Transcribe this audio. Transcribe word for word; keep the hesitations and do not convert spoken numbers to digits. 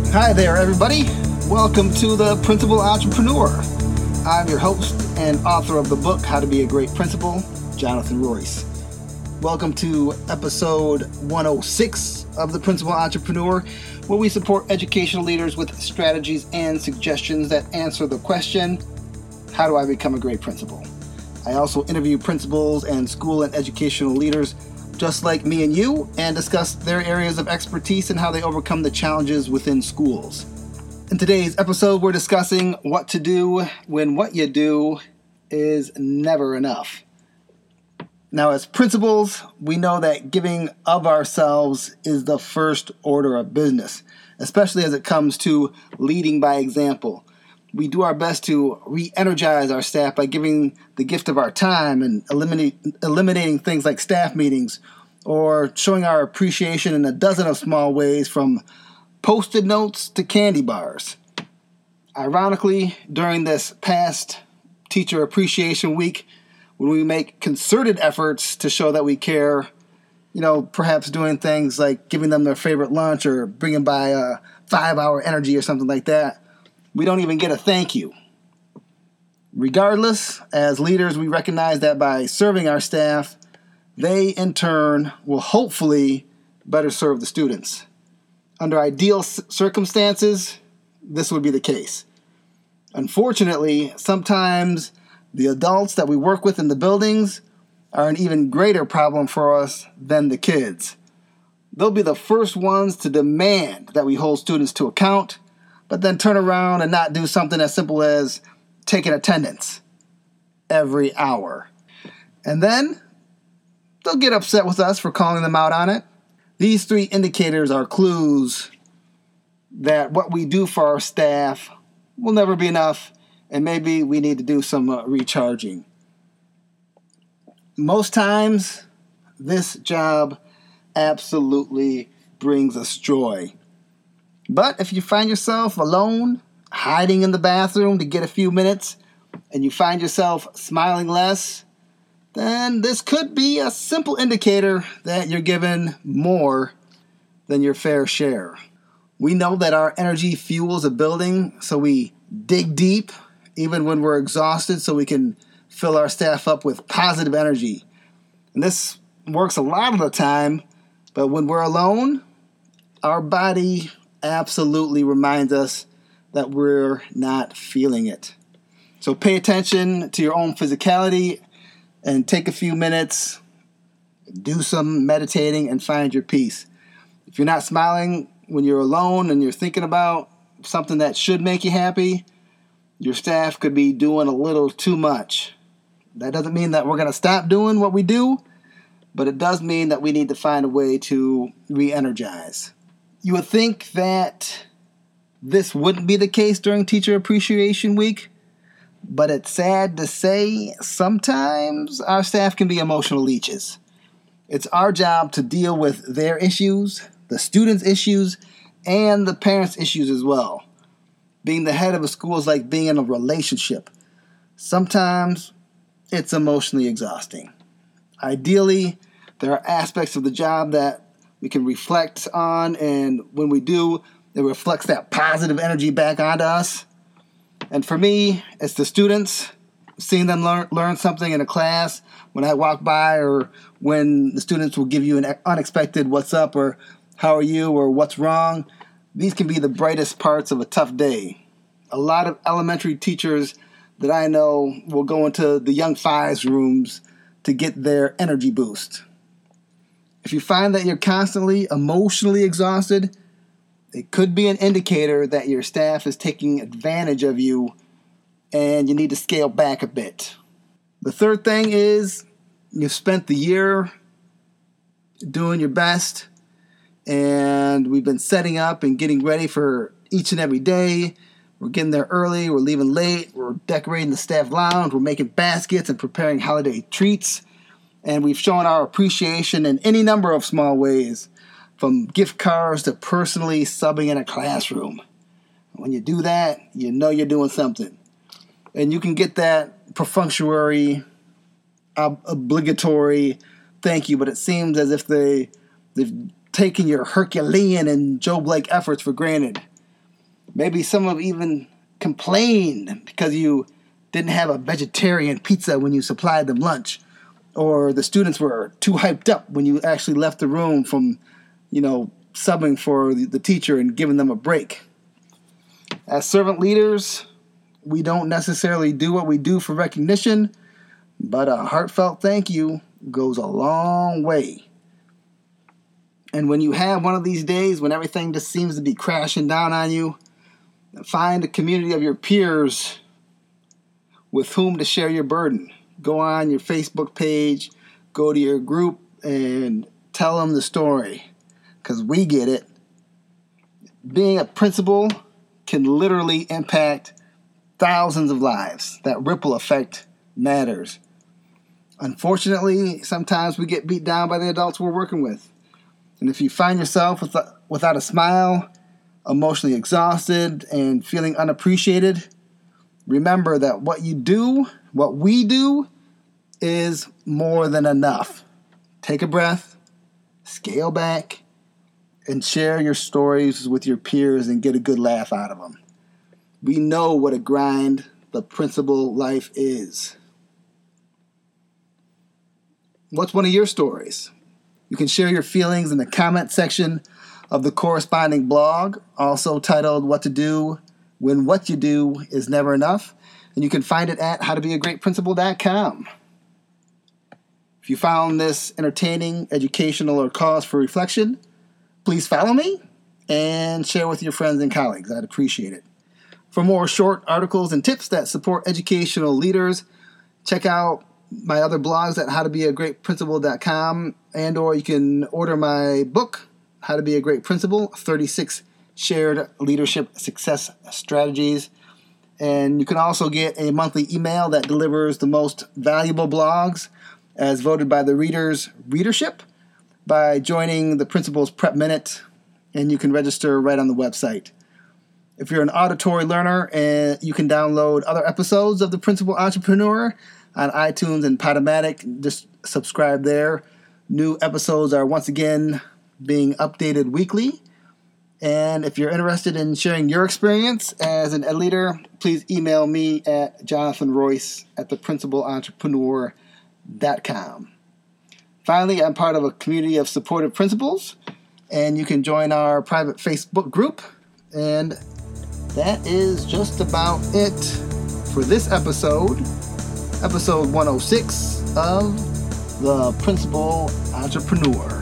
Hi there, everybody. Welcome to the Principal Entrepreneur. I'm your host and author of the book, How to Be a Great Principal, Jonathan Royce. Welcome to episode one oh six of the Principal Entrepreneur, where we support educational leaders with strategies and suggestions that answer the question, how do I become a great principal? I also interview principals and school and educational leaders just like me and you, and discuss their areas of expertise and how they overcome the challenges within schools. In today's episode, we're discussing what to do when what you do is never enough. Now, as principals, we know that giving of ourselves is the first order of business, especially as it comes to leading by example. We do our best to re-energize our staff by giving the gift of our time and eliminate, eliminating things like staff meetings, or showing our appreciation in a dozen of small ways, from post-it notes to candy bars. Ironically, during this past Teacher Appreciation Week, when we make concerted efforts to show that we care, you know, perhaps doing things like giving them their favorite lunch or bringing by a five-hour energy or something like that, we don't even get a thank you. Regardless, as leaders, we recognize that by serving our staff, they in turn will hopefully better serve the students. Under ideal circumstances, this would be the case. Unfortunately, sometimes the adults that we work with in the buildings are an even greater problem for us than the kids. They'll be the first ones to demand that we hold students to account, but then turn around and not do something as simple as taking attendance every hour. And then they'll get upset with us for calling them out on it. These three indicators are clues that what we do for our staff will never be enough, and maybe we need to do some uh, recharging. Most times, this job absolutely brings us joy. But if you find yourself alone, hiding in the bathroom to get a few minutes, and you find yourself smiling less, then this could be a simple indicator that you're given more than your fair share. We know that our energy fuels a building, so we dig deep, even when we're exhausted, so we can fill our staff up with positive energy. And this works a lot of the time, but when we're alone, our body absolutely reminds us that we're not feeling it. So pay attention to your own physicality and take a few minutes, do some meditating, and find your peace. If you're not smiling when you're alone and you're thinking about something that should make you happy, your staff could be doing a little too much. That doesn't mean that we're going to stop doing what we do, but it does mean that we need to find a way to re-energize. You would think that this wouldn't be the case during Teacher Appreciation Week, but it's sad to say sometimes our staff can be emotional leeches. It's our job to deal with their issues, the students' issues, and the parents' issues as well. Being the head of a school is like being in a relationship. Sometimes it's emotionally exhausting. Ideally, there are aspects of the job that we can reflect on, and when we do, it reflects that positive energy back onto us. And for me, it's the students, seeing them learn, learn something in a class when I walk by, or when the students will give you an unexpected what's up, or how are you, or what's wrong. These can be the brightest parts of a tough day. A lot of elementary teachers that I know will go into the young fives rooms to get their energy boost. If you find that you're constantly emotionally exhausted, it could be an indicator that your staff is taking advantage of you and you need to scale back a bit. The third thing is you've spent the year doing your best, and we've been setting up and getting ready for each and every day. We're getting there early, we're leaving late, we're decorating the staff lounge, we're making baskets and preparing holiday treats. And we've shown our appreciation in any number of small ways, from gift cards to personally subbing in a classroom. When you do that, you know you're doing something. And you can get that perfunctory, ob- obligatory thank you, but it seems as if they, they've taken your Herculean and Joe Blake efforts for granted. Maybe some have even complained because you didn't have a vegetarian pizza when you supplied them lunch, or the students were too hyped up when you actually left the room from, you know, subbing for the, the teacher and giving them a break. As servant leaders, we don't necessarily do what we do for recognition, but a heartfelt thank you goes a long way. And when you have one of these days when everything just seems to be crashing down on you, find a community of your peers with whom to share your burden. Go on your Facebook page, go to your group, and tell them the story, because we get it. Being a principal can literally impact thousands of lives. That ripple effect matters. Unfortunately, sometimes we get beat down by the adults we're working with. And if you find yourself with a, without a smile, emotionally exhausted, and feeling unappreciated, remember that what you do, what we do, is more than enough. Take a breath, scale back, and share your stories with your peers and get a good laugh out of them. We know what a grind the principal life is. What's one of your stories? You can share your feelings in the comment section of the corresponding blog, also titled What to Do When What You Do Is Never Enough. And you can find it at how to be a great principal dot com. If you found this entertaining, educational, or cause for reflection, please follow me and share with your friends and colleagues. I'd appreciate it. For more short articles and tips that support educational leaders, check out my other blogs at how to be a great principal dot com, and or you can order my book, How to Be a Great Principal, thirty-six Shared Leadership Success Strategies. And you can also get a monthly email that delivers the most valuable blogs as voted by the readers' readership by joining the Principal's Prep Minute, and you can register right on the website. If you're an auditory learner, uh, you can download other episodes of The Principal Entrepreneur on iTunes and Podomatic. Just subscribe there. New episodes are once again being updated weekly. And if you're interested in sharing your experience as an ed leader, please email me at jonathan royce at the principal entrepreneur dot com. Finally, I'm part of a community of supportive principals, and you can join our private Facebook group. And that is just about it for this episode, episode one oh six of The Principal Entrepreneur.